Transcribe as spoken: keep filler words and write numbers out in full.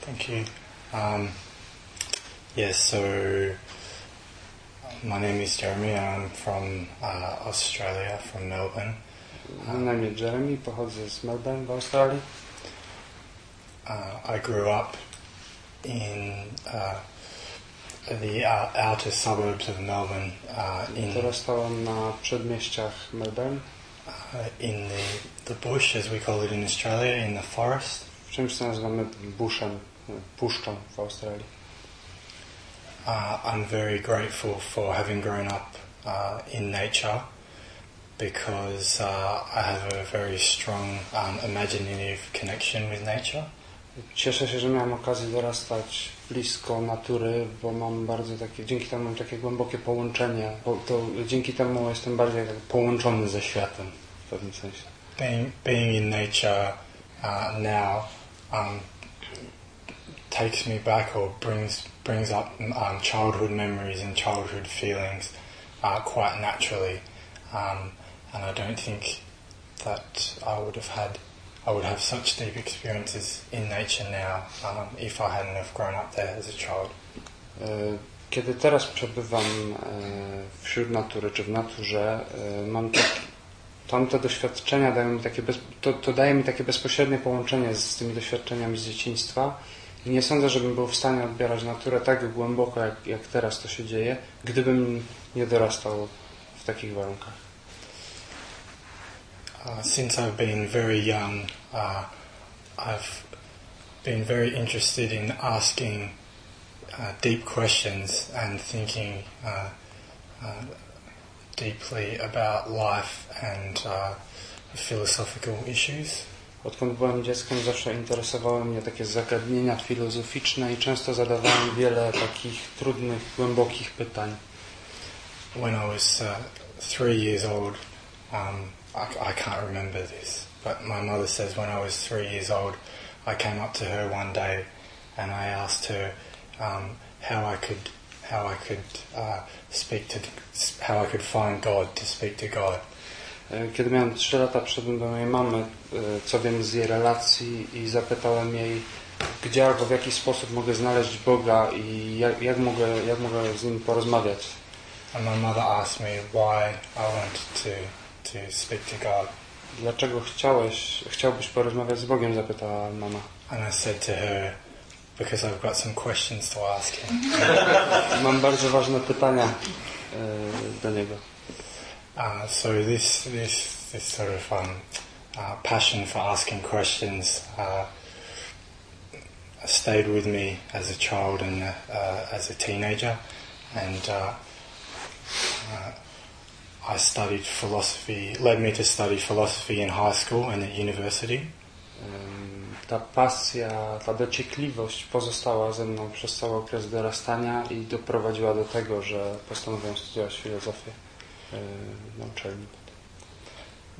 Thank you. Um, yes, so my name is Jeremy and I'm from uh, Australia, from Melbourne. Mam na imię Jeremy, pochodzę z Melbourne w Australii. Uh, I grew up in uh, the uh, outer suburbs of Melbourne. Uh, in, Dorastałem na przedmieściach Melbourne. Uh, in the, the bush, as we call it in Australia, in the forest. W czymś co nazywamy bushem, puszczą w Australii. Uh, I'm very grateful for having grown up uh, in nature because uh, I have a very strong um, imaginative connection with nature. Cieszę się, że miałem okazję dorastać blisko natury, bo mam bardzo takie, dzięki temu mam takie głębokie połączenie, bo to dzięki temu jestem bardziej tak połączony ze światem w pewnym sensie. Being, being in nature uh, now um, takes me back or brings brings up um, childhood memories and childhood feelings uh, quite naturally, um, and I don't think that I would have had I would have such deep experiences in nature now um, if I hadn't have grown up there as a child. Kiedy teraz przebywam wśród natury czy w naturze, mam tak, tamte doświadczenia dają mi takie bez, to, to daje mi takie bezpośrednie połączenie z, z tymi doświadczeniami z dzieciństwa i nie sądzę, żebym był w stanie odbierać naturę tak głęboko, jak, jak teraz to się dzieje, gdybym nie dorastał w takich warunkach. Uh, since I've been very young, uh, I've been very interested in asking uh, deep questions and thinking uh, uh, deeply about life and uh, philosophical issues. Odkąd byłem dzieckiem, zawsze interesowały mnie takie zagadnienia filozoficzne i często zadawałem wiele takich trudnych, głębokich pytań. When I was uh, three years old, um, I, I can't remember this, but my mother says when I was three years old, I came up to her one day and I asked her um, how I could how I could uh, speak to how I could find God, to speak to God. Kiedy miałem trzy lata, przyszedłem do mojej mamy, co wiem z jej relacji i zapytałem jej, gdzie albo w jaki sposób mogę znaleźć Boga i jak, jak, mogę, jak mogę z Nim porozmawiać. And my mother asked me why I wanted to to speak to God. Dlaczego chciałeś, chciałbyś porozmawiać z Bogiem? Zapytała mama. And I said to her, because I've got some questions to ask him. Mam bardzo ważne pytania do niego. Uh, so this this this sort of um, uh, passion for asking questions uh, stayed with me as a child and uh, as a teenager, and uh, uh, I studied philosophy. Led me to study philosophy in high school and at university. Ta pasja, ta dociekliwość pozostała ze mną przez cały okres dorastania i doprowadziła do tego, że postanowiłem studiować filozofię na uczelni.